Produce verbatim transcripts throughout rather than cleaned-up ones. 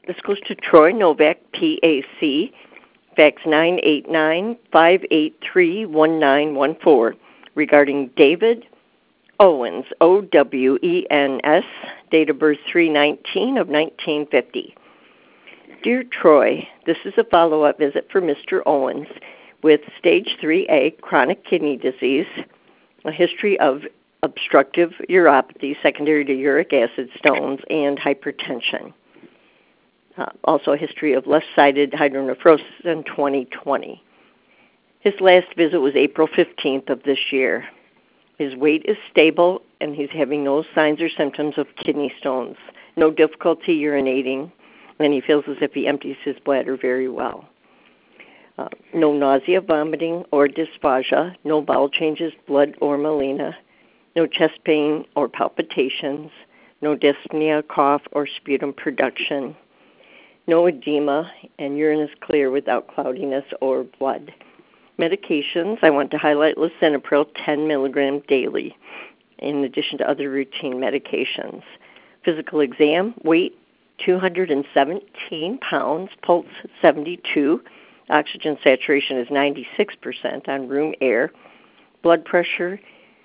This goes to Troy Novak, P A C, fax nine eight nine, five eight three, one nine one four, regarding David Owens, O W E N S, date of birth three nineteen of nineteen fifty. Dear Troy, this is a follow-up visit for Mister Owens with stage three A chronic kidney disease, a history of obstructive uropathy secondary to uric acid stones, and hypertension. Uh, also a history of left-sided hydronephrosis in twenty twenty. His last visit was April fifteenth of this year. His weight is stable, and he's having no signs or symptoms of kidney stones, no difficulty urinating, and he feels as if he empties his bladder very well. Uh, no nausea, vomiting, or dysphagia, no bowel changes, blood, or melena, no chest pain or palpitations, no dyspnea, cough, or sputum production, no edema, and urine is clear without cloudiness or blood. Medications, I want to highlight lisinopril ten milligrams daily, in addition to other routine medications. Physical exam, weight two hundred seventeen pounds, pulse seventy-two, oxygen saturation is ninety-six percent on room air, blood pressure,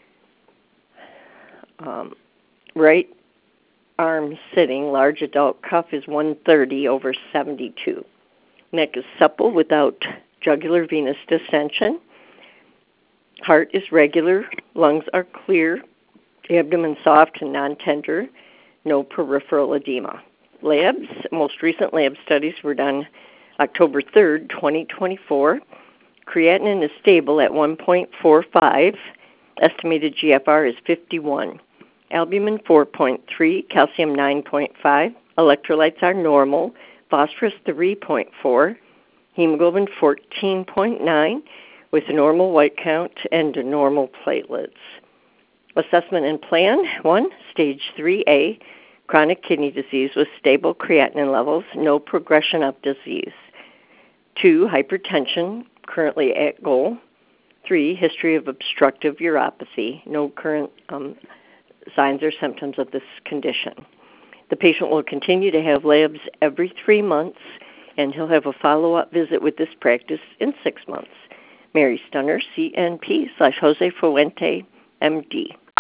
um, right arm sitting, large adult cuff is one thirty over seventy-two. Neck is supple without jugular venous distension. Heart is regular. Lungs are clear. Abdomen soft and non-tender. No peripheral edema. Labs, most recent lab studies were done October third, twenty twenty-four. Creatinine is stable at one point four five. Estimated G F R is fifty-one. Albumin four point three. Calcium nine point five. Electrolytes are normal. Phosphorus three point four. Hemoglobin fourteen point nine with a normal white count and normal platelets. Assessment and plan. One, stage three A, chronic kidney disease with stable creatinine levels, no progression of disease. Two, hypertension, currently at goal. Three, history of obstructive uropathy, no current um, signs or symptoms of this condition. The patient will continue to have labs every three months, and he'll have a follow-up visit with this practice in six months. Mary Stunner, C N P slash Jose Fuente, M D.